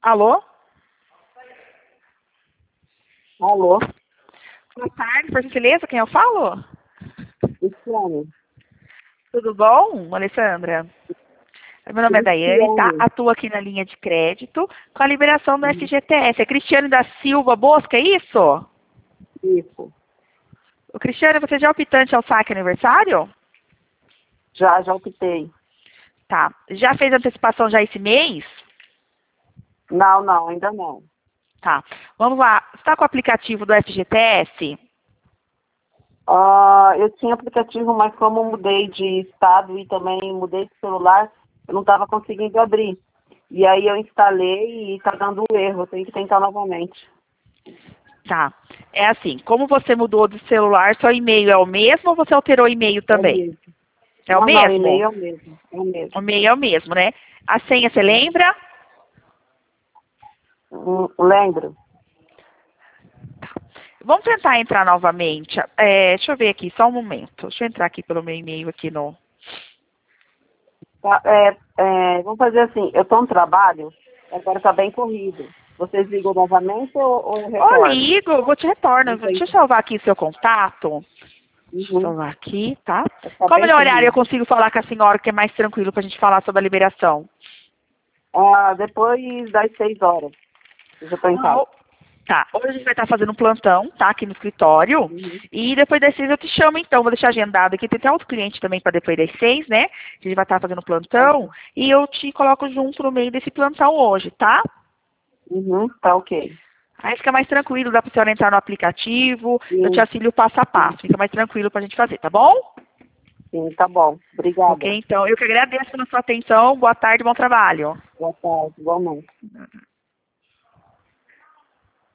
Alô? Alô? Boa tarde, por gentileza, quem eu falo? Cristiane. Tudo bom, Alessandra? Meu nome é Daiane, tá? Cristiane. Atuo aqui na linha de crédito com a liberação do FGTS. É Cristiane da Silva Bosca, é isso? Isso. O Cristiane, você já é optante ao saque aniversário? Já optei. Tá. Já fez antecipação já esse mês? Não, ainda não. Tá. Vamos lá. Você está com o aplicativo do FGTS? Eu tinha aplicativo, mas como eu mudei de estado e também mudei de celular, eu não estava conseguindo abrir. E aí eu instalei e está dando um erro, eu tenho que tentar novamente. Tá. É assim, como você mudou de celular, seu e-mail é o mesmo ou você alterou o e-mail É o também? mesmo. É o Não, e-mail mesmo? é o mesmo. É o O mesmo. e-mail é o mesmo, né? A senha, você lembra? Lembro. Vamos tentar entrar novamente. Deixa eu ver aqui, só um momento. Deixa eu entrar aqui pelo meu e-mail aqui no... Tá, vamos fazer assim, eu estou no trabalho, agora está bem corrido. Vocês ligam novamente ou eu Ô, retorno? ligo, vou te retorno. Deixa eu Entendi. salvar aqui seu contato. Deixa eu Uhum. salvar aqui, tá? Está Qual o bem melhor horário eu corrido. consigo falar com a senhora que é mais tranquilo pra gente falar sobre a liberação? Depois das 6 horas, eu já estou em Ah, casa. tá. Hoje a gente vai estar fazendo um plantão, tá? Aqui no escritório. Uhum. E depois das 6 eu te chamo, então. Vou deixar agendado aqui. Tem até outro cliente também para depois das 6, né? Que a gente vai estar fazendo Tá plantão. ok. E eu te coloco junto no meio desse plantão hoje, tá? Uhum, tá ok. Aí fica mais tranquilo, dá pra senhora entrar no aplicativo. Eu te Sim, auxilio passo a sim, passo. Fica mais tranquilo pra gente fazer, tá bom? sim, tá bom. Ok, Obrigada. então. Eu que agradeço pela sua atenção. Boa tarde, bom trabalho. Boa tarde, igualmente.